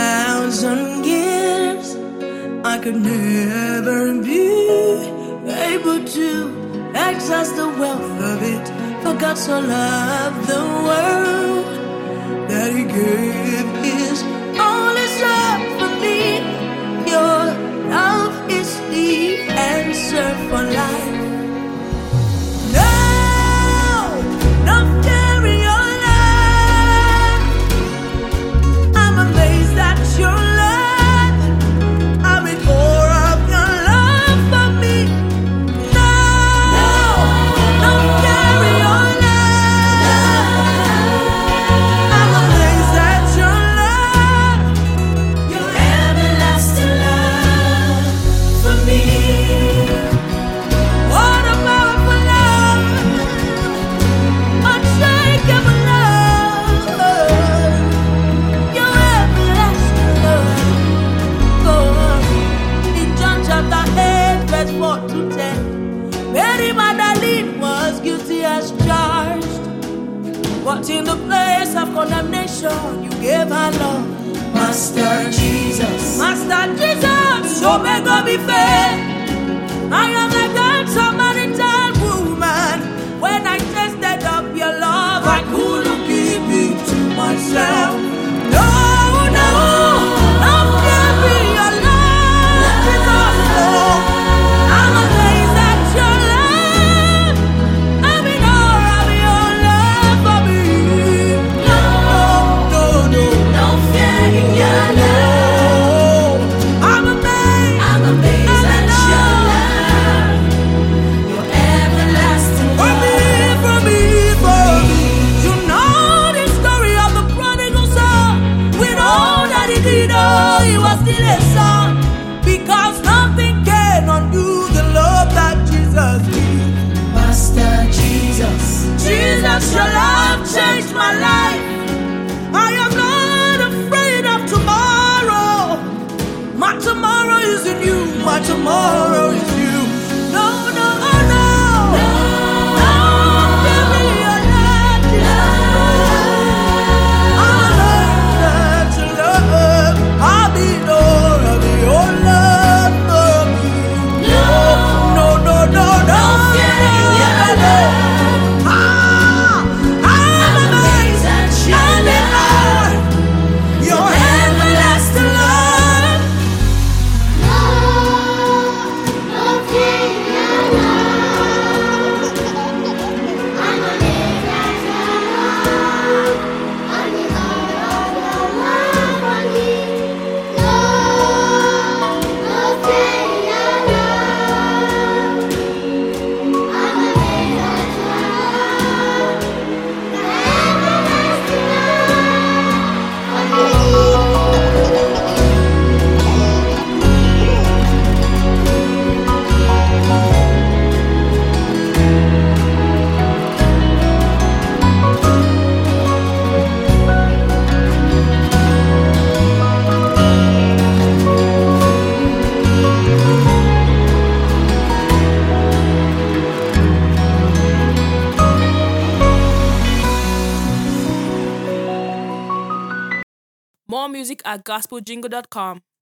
1,000 years, I could never be able to access the wealth of it. For God so loved the world that He gave His only Son for me. Your love is the answer for life. But in the place of condemnation, you gave her love. Master Jesus, so may God be fair. I am like that Samaritan woman. When I tasted of your love, I couldn't keep it to myself. No, give me your love, Jesus. I'm amazed at your love. I'm in awe of your love for me. No fear in your love. I'm amazed at your love. Your everlasting love. For me. You know the story of the prodigal son. With all that he did, he was still a son. Because nothing can undo the love that Jesus gave. Master Jesus, your love changed my life. I am not afraid of tomorrow. My tomorrow is in you. My tomorrow is you. No. Give me your love, Jesus. I'm amazed at your love. I'll be known of your love for me. No. Fear in your love. I'm amazed at your love. Your everlasting love. No fear in your love. I'm amazed at your love. I'm in awe of your love for me. No fear in your love. I'm amazed at your love. Your everlasting More music at gospeljingle.com.